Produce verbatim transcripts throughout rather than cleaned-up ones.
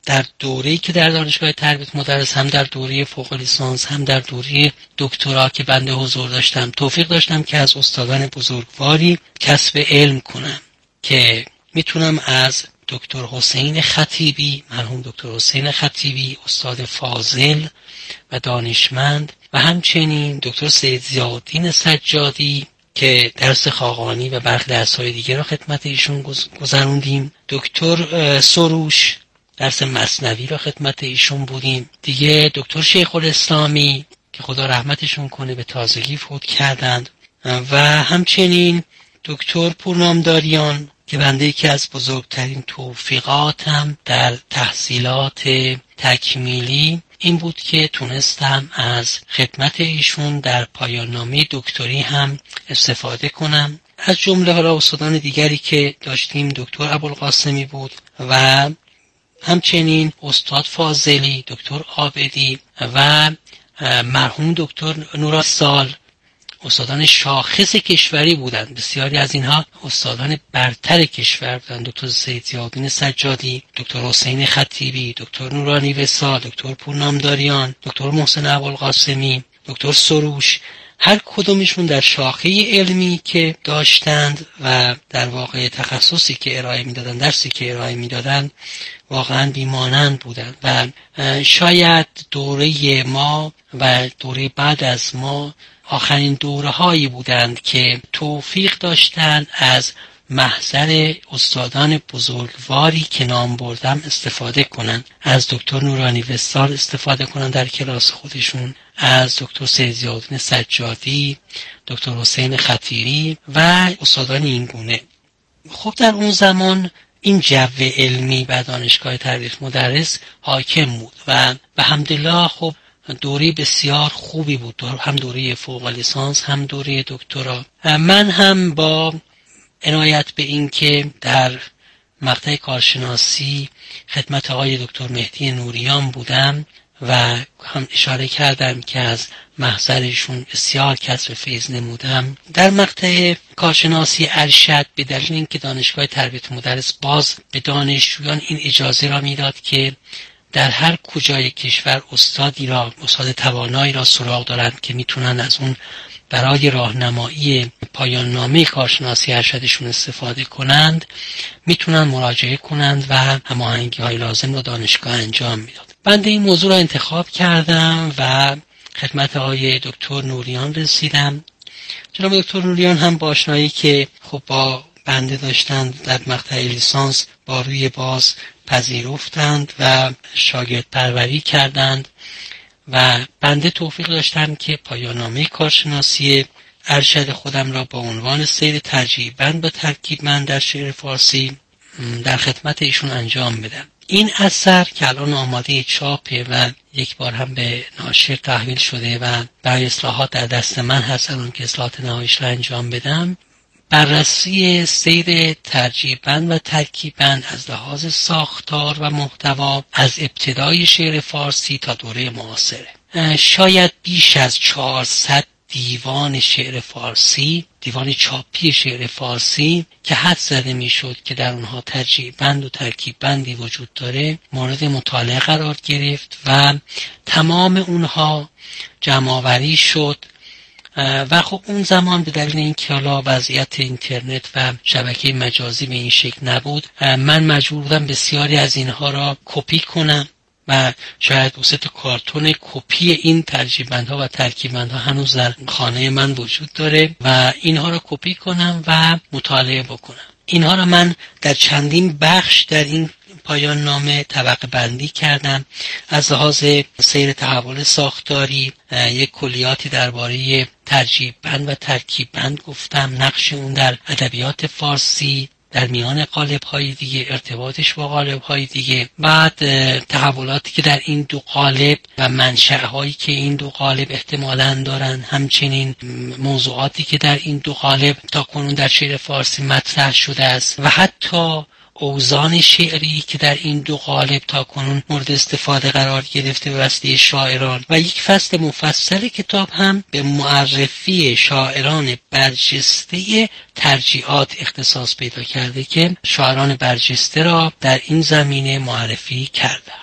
در دوره‌ای که در دانشگاه تربیت مدرس، هم در دوره فوق لیسانس هم در دوره دکترا که بنده حضور داشتم، توفیق داشتم که از استادان بزرگواری کسب علم کنم که میتونم از دکتر حسین خطیبی، مرحوم دکتر حسین خطیبی، استاد فاضل و دانشمند، و همچنین دکتر سید ضیاءالدین سجادی که درس خاقانی و برخی درس‌های دیگه را خدمت ایشون گذروندیم، دکتر سروش درس مثنوی را خدمت ایشون بودیم دیگه، دکتر شیخ الاسلامی که خدا رحمتشون کنه به تازگی فوت کردند، و همچنین دکتر پورنامداریان که بنده یکی از بزرگترین توفیقاتم در تحصیلات تکمیلی این بود که تونستم از خدمت ایشون در پایان نامه دکتری هم استفاده کنم. از جمله حالا استادان دیگری که داشتیم دکتر ابوالقاسمی بود و همچنین استاد فاضلی، دکتر عابدی و مرحوم دکتر نورالسال، استادان شاخص کشوری بودند. بسیاری از اینها استادان برتر کشور بودند. دکتر سید ضیاءالدین سجادی، دکتر حسین خطیبی، دکتر نورانی وصال، دکتر پورنامداریان، دکتر محسن ابوالقاسمی، دکتر سروش، هر کدومشون در شاخه علمی که داشتند و در واقع تخصصی که ارائه میدادند، درسی که ارائه میدادند واقعا بیمانند بودند و شاید دوره ما و دوره بعد از ما آخرین دوره هایی بودند که توفیق داشتند از محضر استادان بزرگواری که نام بردم استفاده کنند. از دکتر نورانی وصال استفاده کنند در کلاس خودشون، از دکتر سید ضیاءالدین سجادی، دکتر حسین خطیری و استادان این گونه. خب در اون زمان این جو علمی و دانشگاه تربیت مدرس حاکم بود و به حمدالله خب دوره بسیار خوبی بود، هم دوره فوق لیسانس هم دوره دکترا. من هم با عنایت به این که در مقطع کارشناسی خدمت آقای دکتر مهدی نوریان بودم و هم اشاره کردم که از محضرشون بسیار کسب فیض نمودم. در مقطع کارشناسی ارشد به دلیل اینکه دانشگاه تربیت مدرس باز به دانشجویان این اجازه را میداد که در هر کجای کشور استادی را، استاد توانایی را سراغ دارند که میتونن از اون برای راهنمایی پایان نامه کارشناسی ارشدشون استفاده کنند، میتونن مراجعه کنند و هماهنگی های لازم را دانشگاه انجام میداد. بنده این موضوع را انتخاب کردم و خدمت آقای دکتر نوریان رسیدم. جناب دکتر نوریان هم با آشنایی که خب با بنده داشتند در مقطع لیسانس با روی باز پذیرفتند و شاگرد پروری کردند و بنده توفیق داشتم که پایان نامه کارشناسی ارشد خودم را با عنوان سیر ترجیح بند و ترکیب بند در شعر فارسی در خدمت ایشون انجام بدم. این اثر که الان آماده چاپه و یک بار هم به ناشر تحویل شده و برای اصلاحات در دست من هست الان که اصلاحات نهاییش را انجام بدم، بررسی سیر ترجیح بند و ترکیب بند از لحاظ ساختار و محتوا از ابتدای شعر فارسی تا دوره معاصره. شاید بیش از چهارصد دیوان شعر فارسی، دیوان چاپی شعر فارسی که حد زده میشد که در اونها ترجیح بند و ترکیب بندی وجود داره مورد مطالعه قرار گرفت و تمام اونها جمع‌آوری شد. و خب اون زمان به دلیل اینکه حالا وضعیت اینترنت و شبکه مجازی به این شکل نبود، من مجبور بودم بسیاری از اینها را کپی کنم و شاید دو سه تا کارتون کپی این ترجیب‌بندها و ترکیب‌بندها هنوز در خانه من وجود داره و اینها را کپی کنم و مطالعه بکنم. اینها را من در چندین بخش در این پایان نامه طبقه بندی کردم. از لحاظ سیر تحول ساختاری یک کلیاتی درباره ترجیح بند و ترکیب بند گفتم، نقش اون در ادبیات فارسی در میان قالب‌های دیگه، ارتباطش با قالب‌های دیگه، بعد تحولاتی که در این دو قالب و منشأ‌هایی که این دو قالب احتمالاً دارن، همچنین موضوعاتی که در این دو قالب تا کنون در شعر فارسی مطرح شده است و حتی اوزان شعری که در این دو قالب تا کنون مورد استفاده قرار گرفته به واسطه شاعران، و یک فصل مفصل کتاب هم به معرفی شاعران برجسته ترجیعات اختصاص پیدا کرده که شاعران برجسته را در این زمینه معرفی کرده.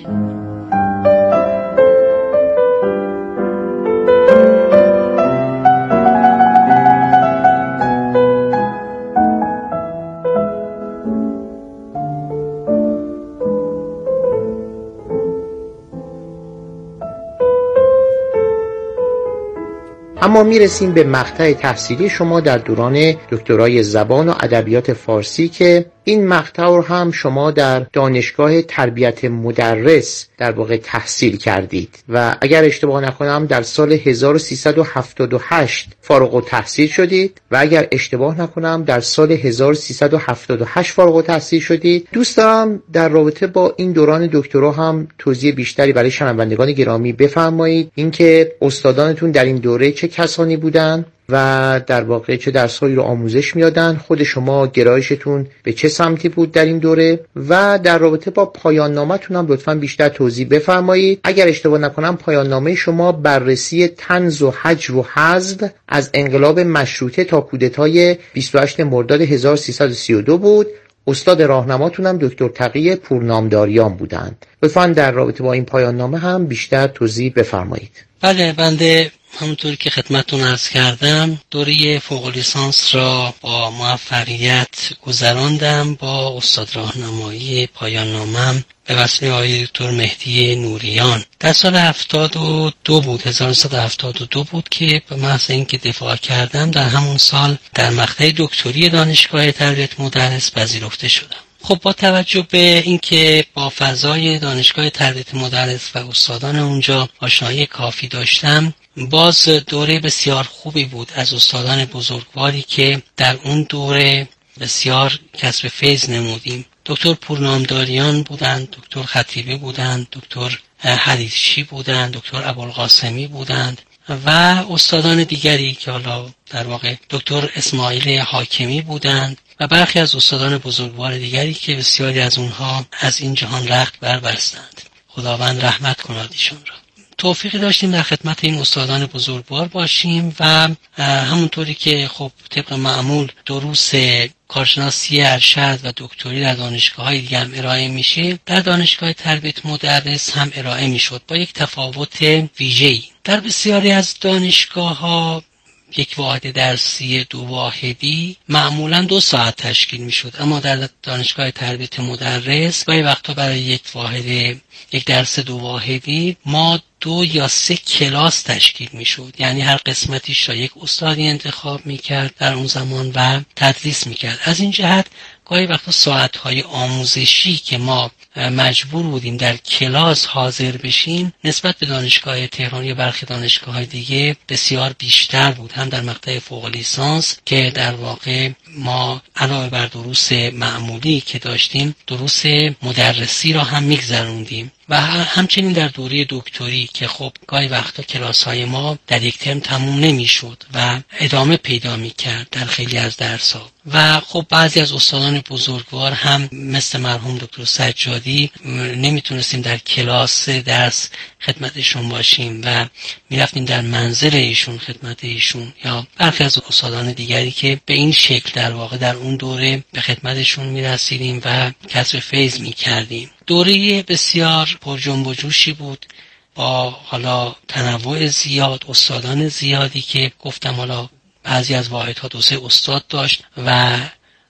اما میرسیم به مقطع تحصیلی شما در دوران دکترای زبان و ادبیات فارسی که این مقطع رو هم شما در دانشگاه تربیت مدرس در واقع تحصیل کردید و اگر اشتباه نکنم در سال هزار و سیصد و هفتاد و هشت فارغ التحصیل شدید و اگر اشتباه نکنم در سال هزار و سیصد و هفتاد و هشت فارغ التحصیل شدید. دوست دارم در رابطه با این دوران دکترا هم توضیح بیشتری برای شنوندگان گرامی بفرمایید، اینکه استادانتون در این دوره چه کسانی بودن و در واقع چه درس‌هایی رو آموزش میدادن، خود شما گرایشتون به چه سمتی بود در این دوره و در رابطه با پایان نامه‌تون هم لطفاً بیشتر توضیح بفرمایید. اگر اشتباه نکنم پایان نامه شما بررسی طنز و هجر و حذف از انقلاب مشروطه تا کودتای بیست و هشتم مرداد هزار و سیصد و سی و دو بود. استاد راهنماتون هم دکتر تقی پورنامداریان بودند. لطفاً در رابطه با این پایان نامه هم بیشتر توضیح بفرمایید. بله، بنده همونطور که خدمتتون عرض کردم دوره فوق لیسانس را با موفقیت گذراندم با استاد راهنمایی پایان نامم به وسیله آقای دکتر مهدی نوریان. در سال هفتاد و دو بود، هزار و نهصد و هفتاد و دو بود که به محض اینکه دفاع کردم در همون سال در مقطع دکتری دانشگاه تربیت مدرس پذیرفته شدم. خب با توجه به اینکه با فضای دانشگاه تربیت مدرس و استادان اونجا آشنایی کافی داشتم، باز دوره بسیار خوبی بود از استادان بزرگواری که در اون دوره بسیار کسب فیض نمودیم. دکتر پورنامداریان بودند، دکتر خطیبی بودند، دکتر حریصچی بودند، دکتر ابوالقاسمی بودند و استادان دیگری که حالا در واقع دکتر اسماعیل حاکمی بودند و برخی از استادان بزرگوار دیگری که بسیاری از اونها از این جهان رخت بربستند. خداوند رحمت کند ایشان را. توفیقی داشتیم در خدمت این استادان بزرگوار باشیم و همونطوری که خب طبق معمول دروس کارشناسی ارشد و دکتری در دانشگاه‌های دیگه هم ارائه میشه، در دانشگاه تربیت مدرس هم ارائه میشد با یک تفاوت ویژه‌ای. در بسیاری از دانشگاه‌ها یک واحد درسی دو واحدی معمولا دو ساعت تشکیل میشد، اما در دانشگاه تربیت مدرس گاهی وقتا برای یک واحد یک درس دو واحدی ما دو یا سه کلاس تشکیل میشد، یعنی هر قسمتیش را یک استادی انتخاب میکرد در اون زمان و تدریس میکرد. از این جهت گاهی وقتا ساعتهای آموزشی که ما مجبور بودیم در کلاس حاضر بشیم نسبت به دانشگاه تهران یا برخی دانشگاه‌های دیگه بسیار بیشتر بود، هم در مقطع فوق لیسانس که در واقع ما علاوه بر دروس معمولی که داشتیم دروس مدرسی را هم میگذروندیم و همچنین در دوره دکتری که خب گاهی وقتا کلاس‌های ما در یک ترم تموم نمی‌شد و ادامه پیدا می‌کرد در خیلی از درس‌ها و خب بعضی از استادان بزرگوار هم مثل مرحوم دکتر سجادی نمیتونستیم در کلاس درس خدمتشون باشیم و میرفتیم در منزل ایشون خدمت ایشون، یا برخی از استادان دیگری که به این شکل در واقع در اون دوره به خدمتشون میرسیدیم و کسب فیض میکردیم. دوره بسیار پر جنب و جوشی بود با حالا تنوع زیاد، استادان زیادی که گفتم حالا بعضی از واحدها دو سه استاد داشت و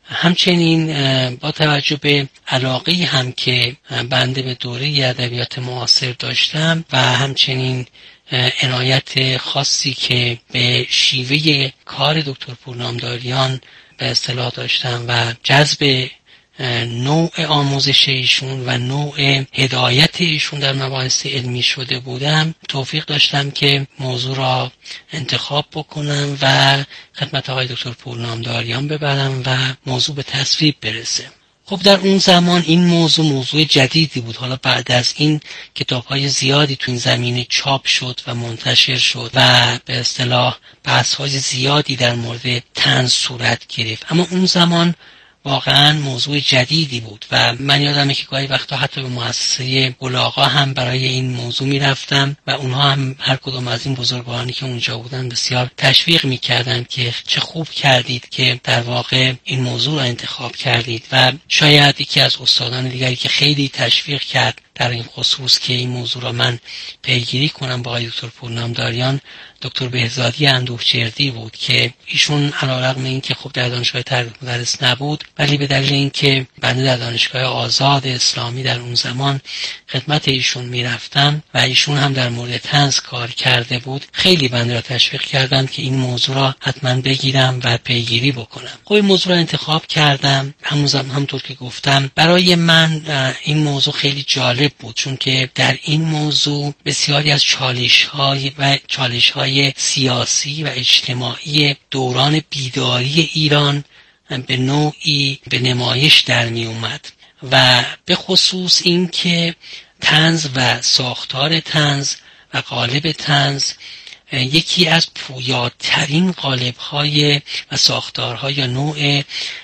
همچنین با توجه به علاقه هم که بنده به دوره ادبیات معاصر داشتم و همچنین عنایت خاصی که به شیوه کار دکتر پورنامداریان به اصطلاح داشتم و جذب نوع آموزش ایشون و نوع هدایت ایشون در مباحث علمی شده بودم، توفیق داشتم که موضوع را انتخاب بکنم و خدمت آقای دکتر پورنامداریان ببرم و موضوع به تصویب برسه. خب در اون زمان این موضوع موضوع جدیدی بود. حالا بعد از این کتاب‌های زیادی تو این زمینه چاپ شد و منتشر شد و به اصطلاح بحث‌های زیادی در مورد طنز صورت گرفت، اما اون زمان واقعا موضوع جدیدی بود و من یادمه که گاهی وقتا حتی به مؤسسه بلاغا هم برای این موضوع میرفتم و اونها هم هر کدوم از این بزرگوارانی که اونجا بودن بسیار تشویق میکردن که چه خوب کردید که در واقع این موضوع رو انتخاب کردید. و شاید یکی از استادان دیگری که خیلی تشویق کرد در این خصوص که این موضوع را من پیگیری کنم با آقای دکتر پورنامداریان، دکتر بهزادی اندوهچردی بود که ایشون علیرغم اینکه خب در دانشگاه تربیت مدرس نبود، ولی به دلیل اینکه بنده در دانشگاه آزاد اسلامی در اون زمان خدمت ایشون میرفتم و ایشون هم در مورد طنز کار کرده بود، خیلی بنده را تشویق کردن که این موضوع را حتما بگیرم و پیگیری بکنم. خب این موضوع را انتخاب کردم. همون زمان همونطور که گفتم برای من این موضوع خیلی جالب بود، چون که در این موضوع بسیاری از چالش‌های و چالش‌های سیاسی و اجتماعی دوران بیداری ایران به نوعی به نمایش در می اومد و به خصوص این که طنز و ساختار طنز و قالب طنز یکی از پویاترین قالب‌های و ساختارهای یا نوع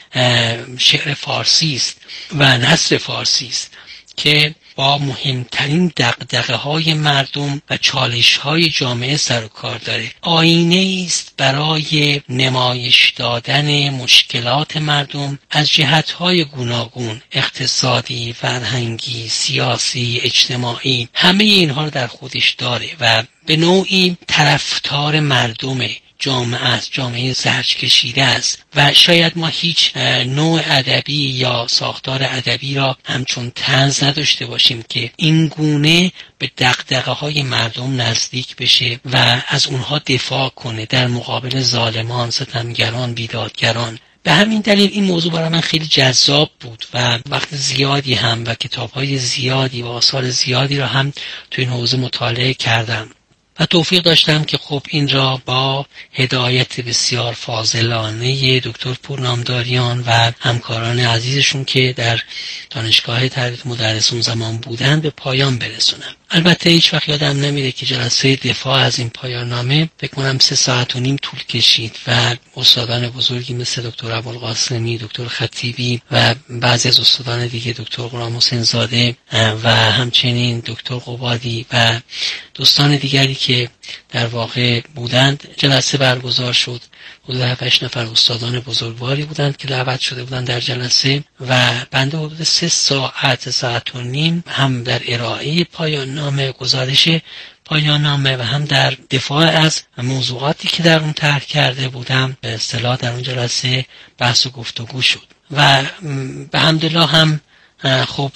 شعر فارسی است و نثر فارسی است که با مهمترین دغدغه‌های مردم و چالش‌های جامعه سر و کار داره. آینه است برای نمایش دادن مشکلات مردم از جهت‌های گوناگون، اقتصادی، فرهنگی، سیاسی، اجتماعی، همه اینها رو در خودش داره و به نوعی طرفدار مردمه. جامعه است، جامعه زرج کشیده است و شاید ما هیچ نوع ادبی یا ساختار ادبی را همچون طنز نداشته باشیم که این گونه به دغدغه‌های مردم نزدیک بشه و از اونها دفاع کنه در مقابل ظالمان، ستمگران، بیدادگران. به همین دلیل این موضوع برای من خیلی جذاب بود و وقت زیادی هم و کتاب‌های زیادی و آثار زیادی را هم تو این حوزه مطالعه کردم و توفیق داشتم که خب این را با هدایت بسیار فاضلانه دکتر پورنامداریان و همکاران عزیزشون که در دانشگاه تربیت مدرس اون زمان بودن به پایان برسونم. البته هیچ وقت یادم نمیره که جلسه دفاع از این پایان نامه فکر کنم سه ساعت و نیم طول کشید و استادان بزرگی مثل دکتر ابوالقاسمی، دکتر خطیبی و بعضی از استادان دیگه، دکتر غلام حسین زاده و همچنین دکتر قبادی و دوستان دیگری که در واقع بودند، جلسه برگزار شد. حدود هفت نفر استادان بزرگواری بودند که دعوت شده بودند در جلسه و بنده حدود سه ساعت ساعت و نیم هم در ارائه پایان نامه، گزارش پایان نامه و هم در دفاع از موضوعاتی که در اون طرح کرده بودم به اصطلاح در اون جلسه بحث و گفتگو شد و به حمدالله هم خب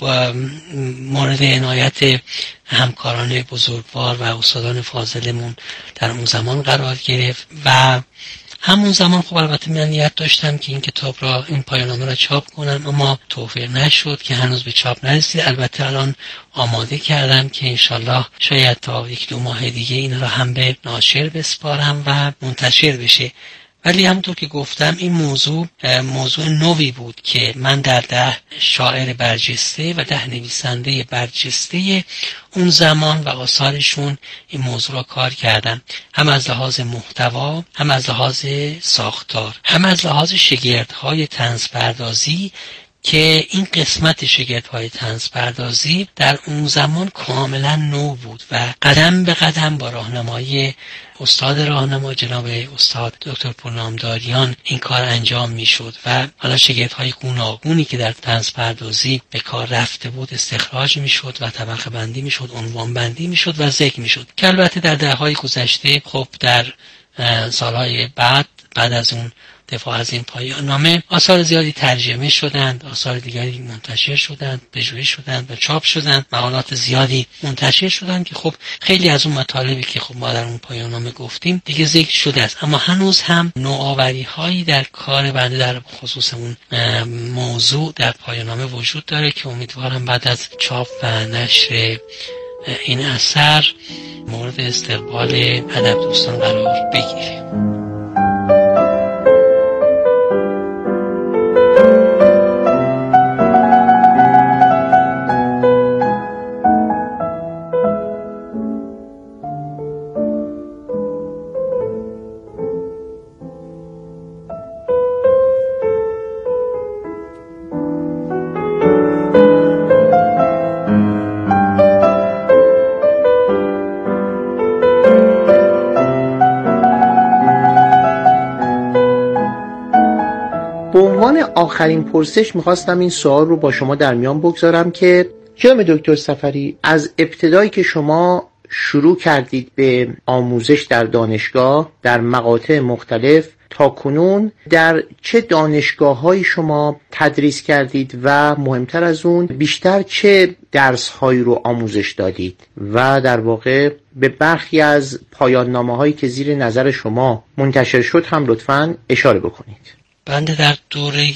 مورد عنایت همکاران بزرگوار و استادان فاضلمون در اون زمان قرار گرفت و همون زمان خب البته من نیت داشتم که این کتاب را، این پایان‌نامه را چاپ کنم، اما توفیق نشد که هنوز به چاپ نرسید. البته الان آماده کردم که انشالله شاید تا یک دو ماه دیگه این را هم به ناشر بسپارم و منتشر بشه. ولی همونطور که گفتم این موضوع موضوع نوی بود که من در ده شاعر برجسته و ده نویسنده برجسته اون زمان و آثارشون این موضوع را کار کردم، هم از لحاظ محتوا، هم از لحاظ ساختار، هم از لحاظ شگردهای طنزپردازی که این قسمت شگردهای طنزپردازی در اون زمان کاملا نو بود و قدم به قدم با راهنمایی استاد راهنما جناب استاد دکتر پورنامداریان این کار انجام میشد و حالا شگردهای گوناگونی که در طنزپردازی به کار رفته بود استخراج میشد و طبقه بندی میشد، عنوان بندی میشد و ذکر میشد که البته در دههای گذشته خب در سالهای بعد بعد از اون دفاع از این پایان نامه آثار زیادی ترجمه شدند، آثار دیگری منتشر شدند، پژوهش شدند و چاپ شدند، مقالات زیادی منتشر شدند که خب خیلی از اون مطالبی که خب ما در اون پایان نامه گفتیم دیگه ذکر شده است، اما هنوز هم نوآوری هایی در کار بنده در خصوص اون موضوع در پایان نامه وجود داره که امیدوارم بعد از چاپ و نشر این اثر مورد استقبال ادب دوستان قرار بگیره. آخرین پرسش میخواستم این سوال رو با شما در میان بگذارم که جناب دکتر صفری، از ابتدایی که شما شروع کردید به آموزش در دانشگاه در مقاطع مختلف تا کنون در چه دانشگاه‌هایی شما تدریس کردید و مهمتر از اون بیشتر چه درس‌هایی رو آموزش دادید و در واقع به برخی از پایان نامه‌هایی که زیر نظر شما منتشر شد هم لطفاً اشاره بکنید. بنده در دوره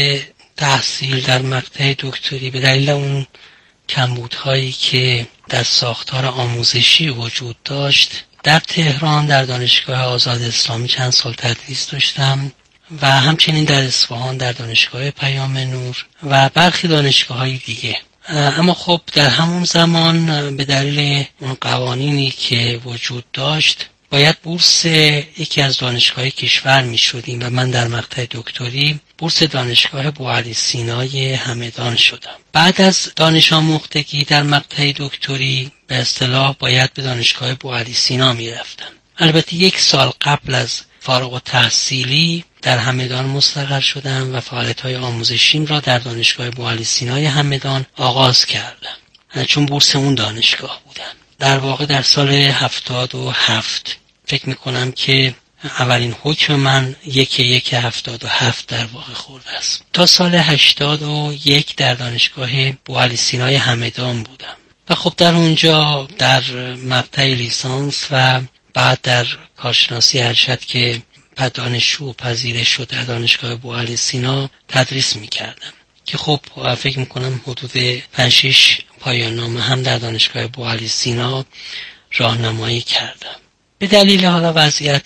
تحصیل در مقطع دکتری به دلیل اون کمبودهایی که در ساختار آموزشی وجود داشت در تهران در دانشگاه آزاد اسلامی چند سال تدریس داشتم و همچنین در اصفهان در دانشگاه پیام نور و برخی دانشگاه‌های دیگه. اما خب در همون زمان به دلیل اون قوانینی که وجود داشت باید بورس یکی از دانشگاه کشور می شدیم و من در مقطع دکتری بورس دانشگاه بوعلی سینای همدان شدم. بعد از دانش آموختگی در مقطع دکتری به اصطلاح باید به دانشگاه بوعلی سینا می رفتم. البته یک سال قبل از فارغ التحصیلی در همدان مستقر شدم و فعالیت‌های آموزشیم را در دانشگاه بوعلی سینای همدان آغاز کردم چون بورس اون دانشگاه بودم. در واقع در سال هفتاد و هفت فکر میکنم که اولین حکم من یک یک هفتاد و هفت در واقع خورده است. تا سال هشتاد و یک در دانشگاه بوعلی سینای همدان بودم و خب در اونجا در مقطع لیسانس و بعد در کارشناسی ارشد که دانشجو پذیرش شد در دانشگاه بوعلی سینا تدریس میکردم که خب فکر میکنم حدود پنج شش پایان نامه هم در دانشگاه بوعلی سینا راهنمایی کردم. به دلیل حالا وضعیت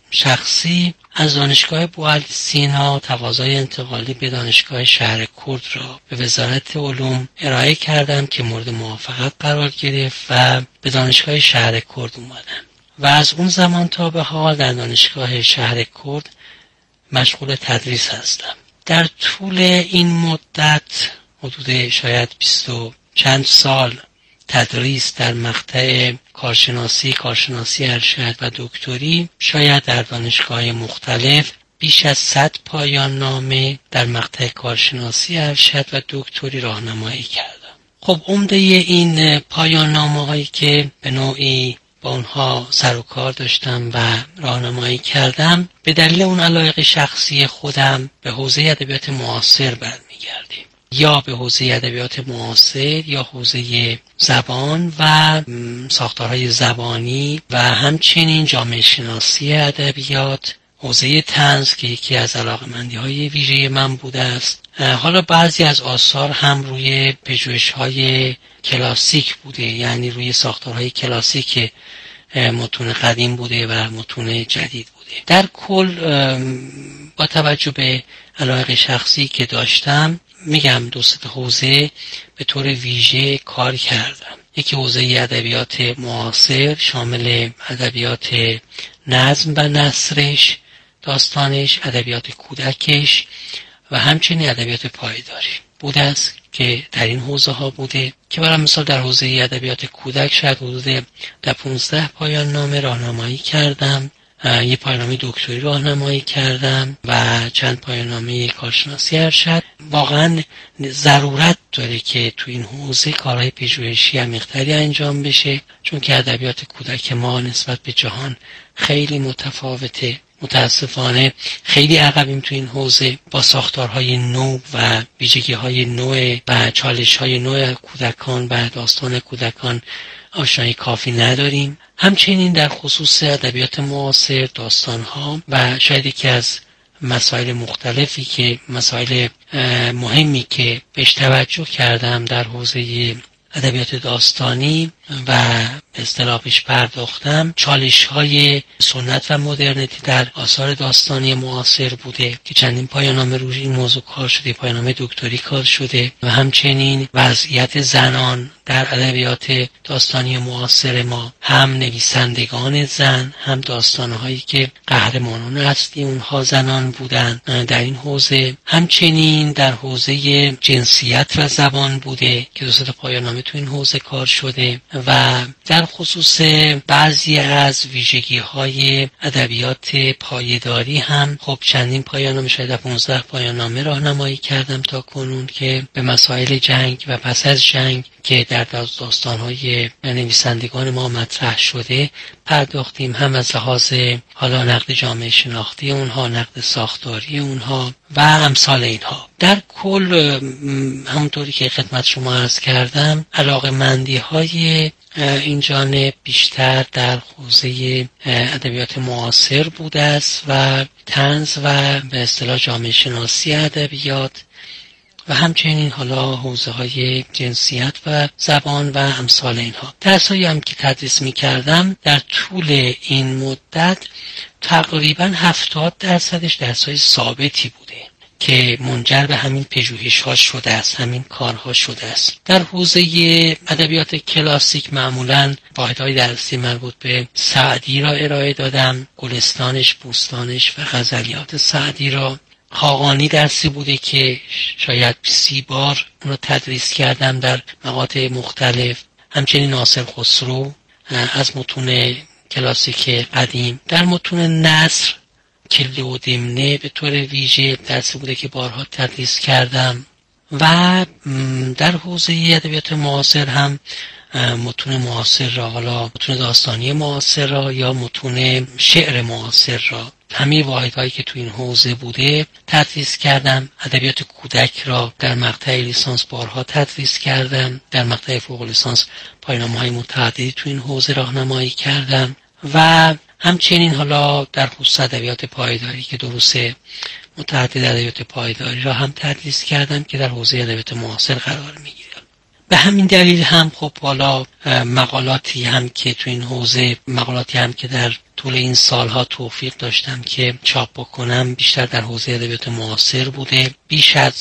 شخصی از دانشگاه بوعلی سینا تقاضای انتقالی به دانشگاه شهر کرد را به وزارت علوم ارائه کردم که مورد موافقت قرار گرفت و به دانشگاه شهر کرد اومدم و از اون زمان تا به حال در دانشگاه شهر کرد مشغول تدریس هستم. در طول این مدت حدود شاید بیست و چند سال تدریس در مقطع کارشناسی، کارشناسی ارشد و دکتری شاید در دانشگاه مختلف بیش از صد پایان نامه در مقطع کارشناسی ارشد و دکتری راهنمایی کردم. خب عمده این پایان نامه هایی که به نوعی با اونها سر و کار داشتم و راهنمایی کردم به دلیل اون علایق شخصی خودم به حوزه ادبیات معاصر برمیگردیم، یا به حوزه ادبیات معاصر یا حوزه زبان و ساختارهای زبانی و همچنین جامعه شناسی ادبیات، حوزه طنز که یکی از علاقه‌مندی‌های ویژه من بوده است. حالا بعضی از آثار هم روی پژوهش‌های کلاسیک بوده، یعنی روی ساختارهای کلاسیک متون قدیم بوده و متون جدید بوده. در کل با توجه به علایق شخصی که داشتم میگم دو سه حوزه به طور ویژه کار کردم. یکی حوزه ادبیات معاصر شامل ادبیات نظم و نثرش، داستانش، ادبیات کودکش و همچنین ادبیات پایداری بوده است که در این حوزه ها بوده که برای مثال در حوزه ادبیات کودک شاید حدود در پانزده پایان نامه راهنمایی کردم، یه پایان‌نامه دکتری راهنمایی کردم و چند پایان‌نامه کارشناسی ارشد. واقعا ضرورت داره که تو این حوزه کارهای پژوهشی عمیق‌تری انجام بشه، چون که ادبیات کودک ما نسبت به جهان خیلی متفاوته. متاسفانه خیلی عقبیم تو این حوزه، با ساختارهای نو و ویژگی‌های نو و چالش‌های نو کودکان و داستان کودکان آشنایی کافی نداریم. همچنین در خصوص ادبیات معاصر، داستان‌ها و شاید یکی از مسائل مختلفی که مسائل مهمی که بهش توجه کردم در حوزه ادبیات داستانی و اصطلاح بهش پرداختم، چالش‌های سنت و مدرنیته در آثار داستانی معاصر بوده که چندین پایان‌نامه روی این موضوع کار شده، پایان‌نامه دکتری کار شده و همچنین وضعیت زنان در ادبیات داستانی معاصر ما، هم نویسندگان زن، هم داستان‌هایی که قهرمانان اصلی اونها زنان بودند در این حوزه، همچنین در حوزه جنسیت و زبان بوده که دو سه تا پایان‌نامه تو این حوزه کار شده و در در خصوص بعضی از ویژگی های ادبیات پایداری هم خب چندین پایان نامه، شاید پانزده پایان نامه راهنمایی کردم تا کنون که به مسائل جنگ و پس از جنگ که در داستان‌های نویسندگان ما مطرح شده پرداختیم، هم از لحاظ حالا نقد جامعه شناختی اونها، نقد ساختاری اونها و امثال اینها. در کل همونطوری که خدمت شما عرض کردم علاقه‌مندی های این جانب بیشتر در حوزه ادبیات معاصر بوده است و طنز و به اصطلاح جامعه شناسی ادبیات و همچنین حالا حوزه های جنسیت و زبان و امثال اینها. درسایی هم که تدریس می کردم در طول این مدت تقریبا هفتاد درصدش درسای ثابتی بوده که منجر به همین پژوهش ها شده است، همین کارها شده است. در حوزه ادبیات کلاسیک معمولاً واحدهای درسی مربوط به سعدی را ارائه دادم، گلستانش، بوستانش و غزلیات سعدی را. خاقانی درسی بوده که شاید سی بار اون رو تدریس کردم در مقاطع مختلف. همچنین ناصر خسرو از متون کلاسیک قدیم. در متون نثر کله و دمنه به طور ویژه درسی بوده که بارها تدریس کردم و در حوزه ادبیات معاصر هم متون معاصر را، حالا متون داستانی معاصر را یا متون شعر معاصر را، همه واحدهایی که تو این حوزه بوده تدریس کردم. ادبیات کودک را در مقطع لیسانس بارها تدریس کردم، در مقطع فوق لیسانس پایان‌نامه‌های متعددی تو این حوزه راهنمایی کردم و همچنین حالا در خصوص ادبیات پایداری که دروس متعدد ادبیات پایداری را هم تدریس کردم که در حوزه ادبیات معاصر قرار میگیره. به همین دلیل هم خب حالا مقالاتی هم که تو این حوزه، مقالاتی هم که در طول این سالها توفیق داشتم که چاپ بکنم بیشتر در حوزه ادبیات معاصر بوده. بیش از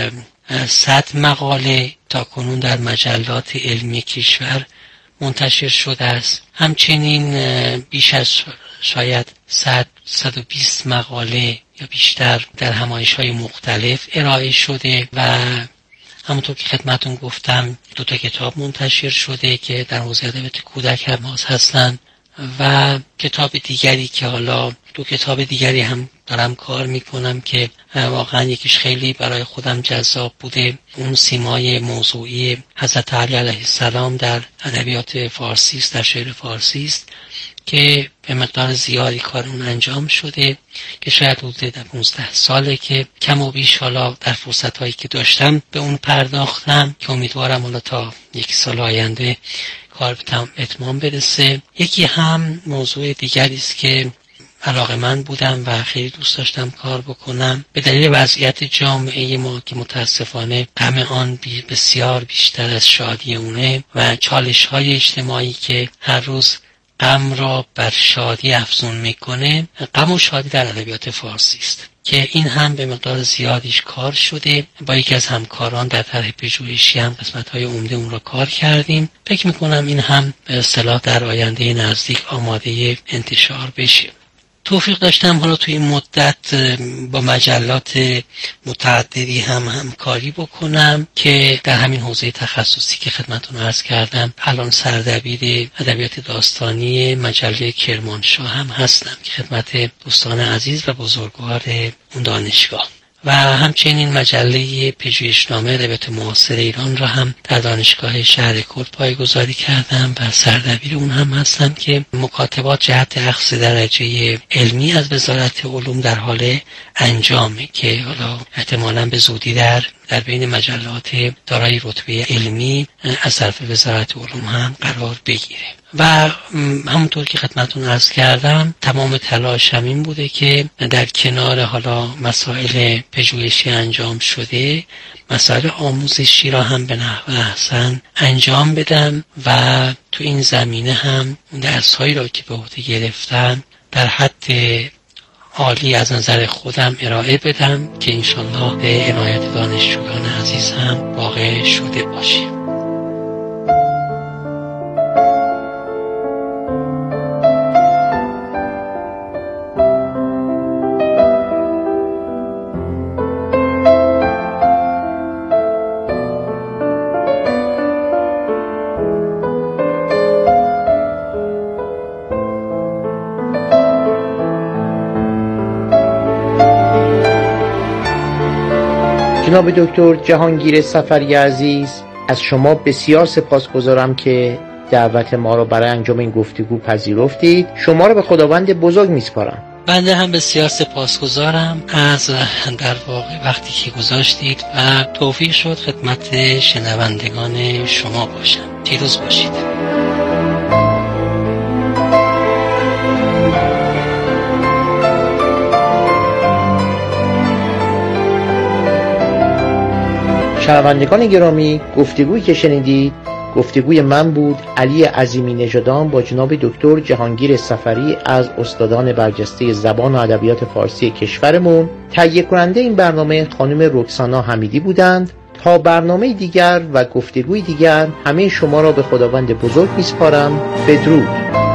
صد مقاله تا کنون در مجلات علمی کشور منتشر شده است. همچنین بیش از شاید صد صد و بیست مقاله یا بیشتر در همایش‌های مختلف ارائه شده و همونطور که خدمتون گفتم دو تا کتاب منتشر شده که در حوزه ادبیات کودک هم هستن و کتاب دیگری که حالا دو کتاب دیگری هم دارم کار میکنم که واقعا یکیش خیلی برای خودم جذاب بوده. اون سیمای موضوعی حضرت علی علیه السلام در ادبیات فارسی است، در شعر فارسی است که به مقدار زیادی کار اون انجام شده که شاید حدود پانزده ساله که کم و بیش حالا در فرصت‌هایی که داشتم به اون پرداختم که امیدوارم حالا تا یک سال آینده کار به اتمام برسه. یکی هم موضوع دیگری است که علاقه من بودم و خیلی دوست داشتم کار بکنم به دلیل وضعیت جامعه ما که متاسفانه غم آن بی بسیار بیشتر از شادی اونه و چالش های اجتماعی که هر روز غم را بر شادی افزون میکنه. غم و شادی در ادبیات فارسی است که این هم به مقدار زیادیش کار شده. با یکی از همکاران در طرح پژوهشی هم قسمت‌های عمده اون را کار کردیم. فکر میکنم این هم به اصطلاح در آینده نزدیک آماده انتشار بشه. توفیق داشتم حالا توی این مدت با مجلات متعددی هم همکاری بکنم که در همین حوزه تخصصی که خدمتتون عرض کردم الان سردبیر ادبیات داستانی مجله کرمانشاه هم هستم که خدمت دوستان عزیز و بزرگوار اون دانشگاه و همچنین مجله پژوهشنامه ادبیات معاصر ایران را هم در دانشگاه شهرکرد پایه‌گذاری کردم و سردبیر اون هم هستم که مکاتبات جهت اخذ درجه علمی از وزارت علوم در حال انجامه که حالا احتمالاً به زودی در در بین مجلات دارای رتبه علمی از طرف وزارت علوم هم قرار بگیره. و همونطور که خدمتتون عرض کردم تمام تلاشم این بوده که در کنار حالا مسائل پژوهشی انجام شده مسائل آموزشی را هم به نحو احسن انجام بدم و تو این زمینه هم درس‌هایی را که به عهده گرفتم در حد عالی از نظر خودم ارائه بدم که انشالله به عنایت دانشجویان عزیز هم واقع شده باشه. جناب دکتر جهانگیر صفری عزیز، از شما بسیار سپاسگزارم که دعوت ما را برای انجام این گفتگو پذیرفتید. شما را به خداوند بزرگ میسپارم. بنده هم بسیار سپاسگزارم از در واقع وقتی که گذاشتید و توفیق شد خدمت شنوندگان شما باشم. پیروز باشید. شنوندگان گرامی، گفتگویی که شنیدید گفتگوی من بود، علی عظیمی نژادان، با جناب دکتر جهانگیر صفری از استادان برجسته زبان و ادبیات فارسی کشورمون. تهیه کننده این برنامه خانم رکسانا حمیدی بودند. تا برنامه دیگر و گفتگوی دیگر همه شما را به خداوند بزرگ میسپارم. بدرود.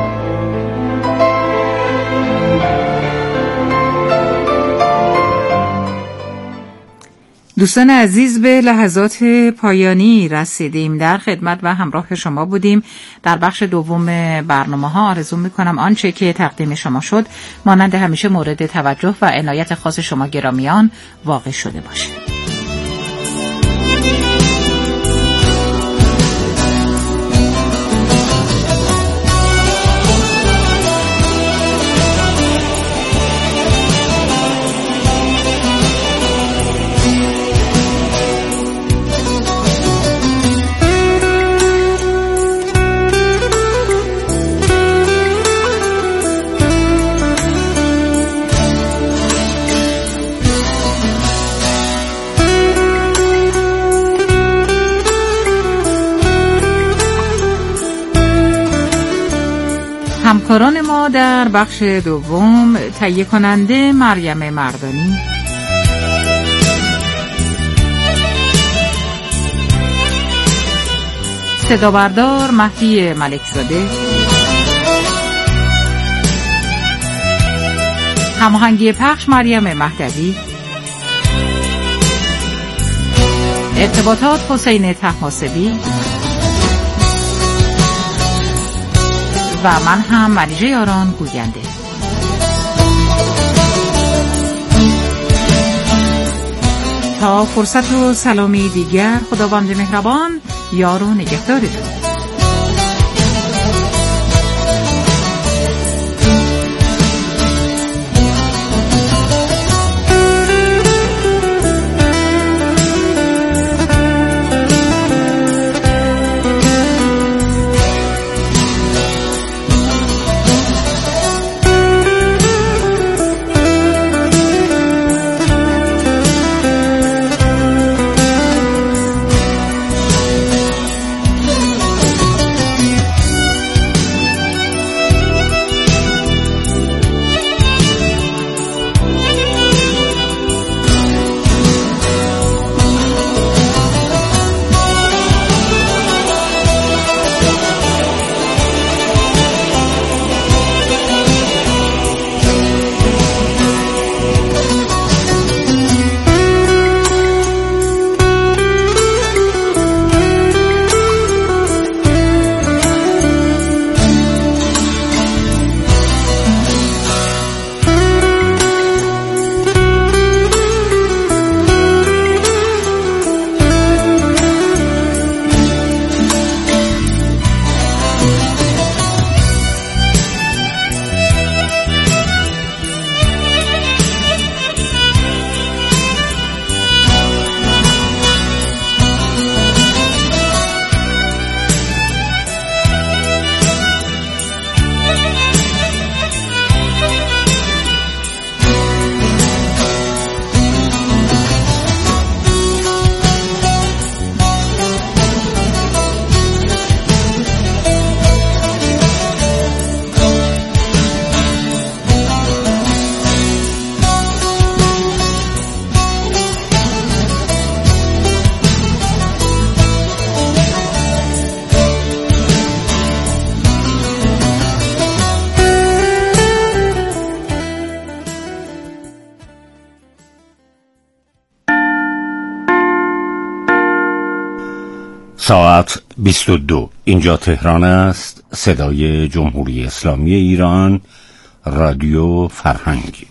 دوستان عزیز، به لحظات پایانی رسیدیم. در خدمت و همراه شما بودیم در بخش دوم برنامه ها. آرزو میکنم آنچه که تقدیم شما شد مانند همیشه مورد توجه و عنایت خاص شما گرامیان واقع شده باشه. همکاران ما در بخش دوم: تهیه کننده مریم مردانی، صدا بردار مهدی ملکزاده، هماهنگی پخش مریم مهدوی، ارتباطات حسین طهماسبی و من هم منیژه یاران گوینده. تا فرصت و سلامی دیگر، خداوند مهربان یار و نگهدارتون. ساعت بیست و دو. اینجا تهران است. صدای جمهوری اسلامی ایران، رادیو فرهنگ.